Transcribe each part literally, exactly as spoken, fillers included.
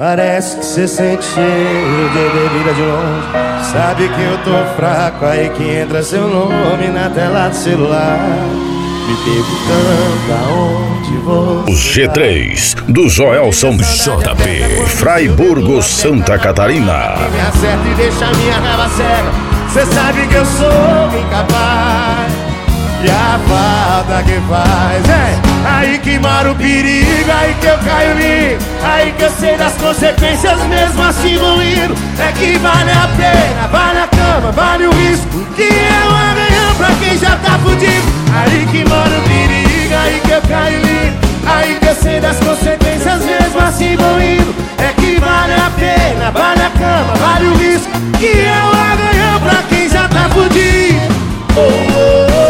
Parece que cê sente cheiro de bebida de longe. Sabe que eu tô fraco, aí que entra seu nome na tela do celular, me perguntando aonde você. O G três do Joelson J P, Fraiburgo, Santa Catarina. Me acerta e deixa minha raiva cega. Cê sabe que eu sou incapaz. E a falta que faz é aí que mora o perigo, aí que eu caio lindo, aí que eu sei das consequências mesmo assim vou indo. É que vale a pena, vale a cama, vale o risco, que é um arranhão pra quem já tá fudido. Aí que mora o perigo, aí que eu caio lindo, aí que eu sei das consequências mesmo assim vou indo. É que vale a pena, vale a cama, vale o risco, que é um arranhão pra quem já tá fudido. Oh, oh, oh.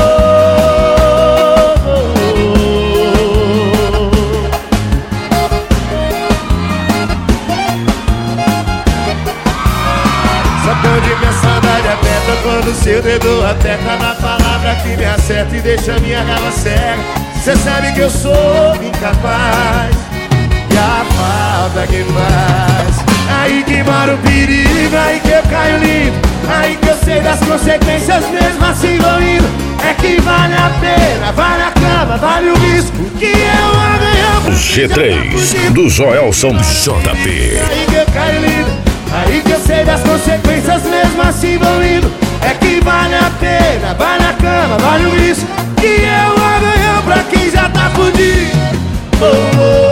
Onde minha saudade aperta quando seu dedo aperta na palavra que me acerta e deixa minha raiva cega. Cê sabe que eu sou incapaz e a falta que faz. Aí que mora o perigo, aí que eu caio lindo, aí que eu sei das consequências mesmo assim vou indo. É que vale a pena, vale a cama, vale o risco, que é um arranhão. G três do Joelson J P. Aí que eu caio lindo, aí que eu sei das consequências mesmo assim vou indo. É que vale a pena, vale a cama, vale o risco, que é um arranhão pra quem já tá fudido. Oh, oh,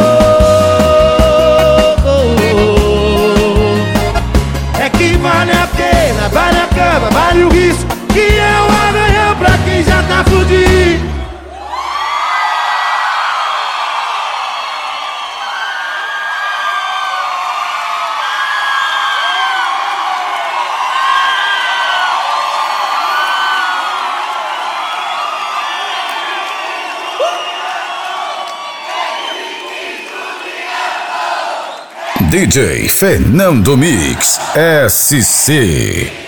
oh, oh, oh. É que vale a pena, vale a cama, vale o risco, que é um arranhão pra quem já tá fudido. D J Fernando Mix S C.